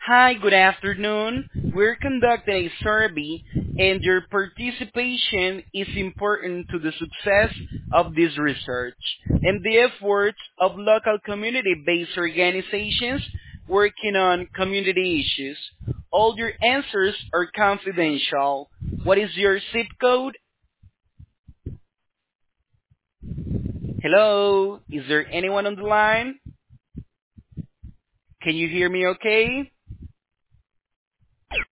Hi, good afternoon. We're conducting a survey, and your participation is important to the success of this research and the efforts of local community-based organizations working on community issues. All your answers are confidential. What is your zip code? Hello? Is there anyone on the line? Can you hear me okay?